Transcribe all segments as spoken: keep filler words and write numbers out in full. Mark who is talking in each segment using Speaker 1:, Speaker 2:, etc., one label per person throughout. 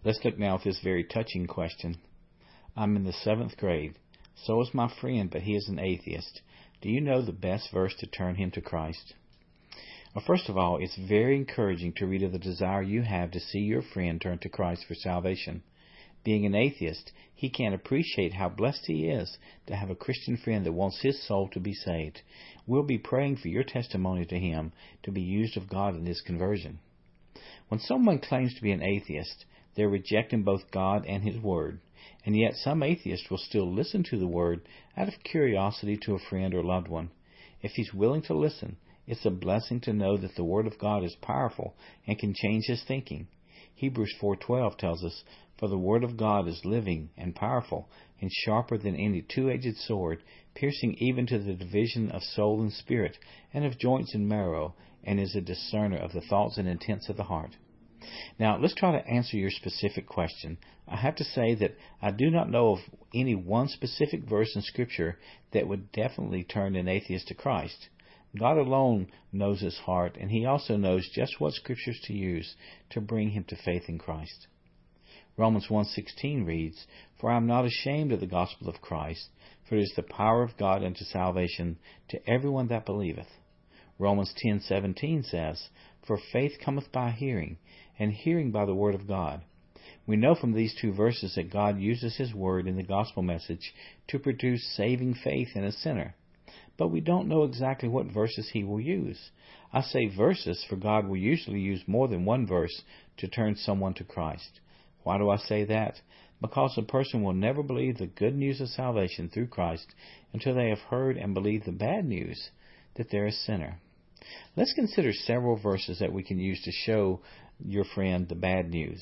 Speaker 1: Let's look now at this very touching question. I'm in the seventh grade. So is my friend, but he is an atheist. Do you know the best verse to turn him to Christ? Well, first of all, it's very encouraging to read of the desire you have to see your friend turn to Christ for salvation. Being an atheist, he can't appreciate how blessed he is to have a Christian friend that wants his soul to be saved. We'll be praying for your testimony to him to be used of God in his conversion. When someone claims to be an atheist, they're rejecting both God and His Word. And yet some atheists will still listen to the Word out of curiosity to a friend or loved one. If he's willing to listen, it's a blessing to know that the Word of God is powerful and can change his thinking. Hebrews four twelve tells us, "For the Word of God is living and powerful and sharper than any two-edged sword, piercing even to the division of soul and spirit, and of joints and marrow, and is a discerner of the thoughts and intents of the heart." Now, let's try to answer your specific question. I have to say that I do not know of any one specific verse in Scripture that would definitely turn an atheist to Christ. God alone knows his heart, and He also knows just what Scriptures to use to bring him to faith in Christ. Romans one sixteen reads, "For I am not ashamed of the gospel of Christ, for it is the power of God unto salvation to everyone that believeth." Romans ten seventeen says, "For faith cometh by hearing, and hearing by the word of God." We know from these two verses that God uses His word in the gospel message to produce saving faith in a sinner. But we don't know exactly what verses He will use. I say verses, for God will usually use more than one verse to turn someone to Christ. Why do I say that? Because a person will never believe the good news of salvation through Christ until they have heard and believed the bad news that they're a sinner. Let's consider several verses that we can use to show your friend the bad news.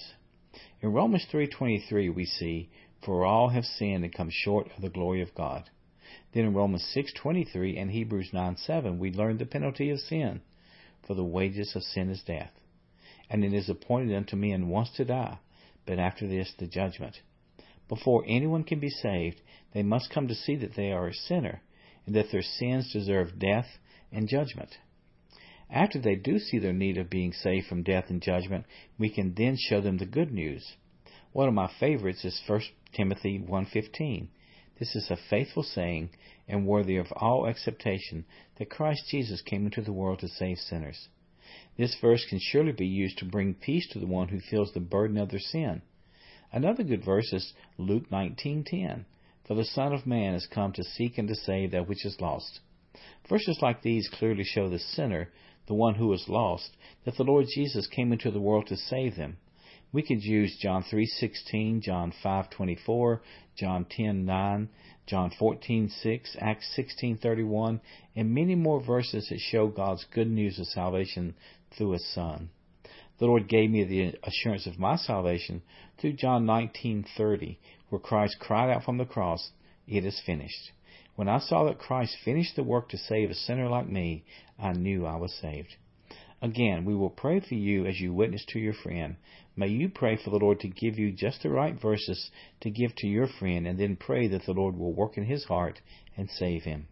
Speaker 1: In Romans three twenty-three we see, "For all have sinned and come short of the glory of God." Then in Romans six twenty-three and Hebrews nine seven we learn the penalty of sin. "For the wages of sin is death. And it is appointed unto men once to die, but after this the judgment." Before anyone can be saved, they must come to see that they are a sinner, and that their sins deserve death and judgment. After they do see their need of being saved from death and judgment, we can then show them the good news. One of my favorites is First Timothy one fifteen. This is a faithful saying and worthy of all acceptation, that Christ Jesus came into the world to save sinners. This verse can surely be used to bring peace to the one who feels the burden of their sin. Another good verse is Luke nineteen ten. "For the Son of Man is come to seek and to save that which is lost." Verses like these clearly show the sinner, the one who is lost, that the Lord Jesus came into the world to save them. We could use John three sixteen, John five twenty-four, John ten nine, John fourteen six, Acts sixteen thirty-one, and many more verses that show God's good news of salvation through His Son. The Lord gave me the assurance of my salvation through John nineteen thirty, where Christ cried out from the cross, "It is finished." When I saw that Christ finished the work to save a sinner like me, I knew I was saved. Again, we will pray for you as you witness to your friend. May you pray for the Lord to give you just the right verses to give to your friend, and then pray that the Lord will work in his heart and save him.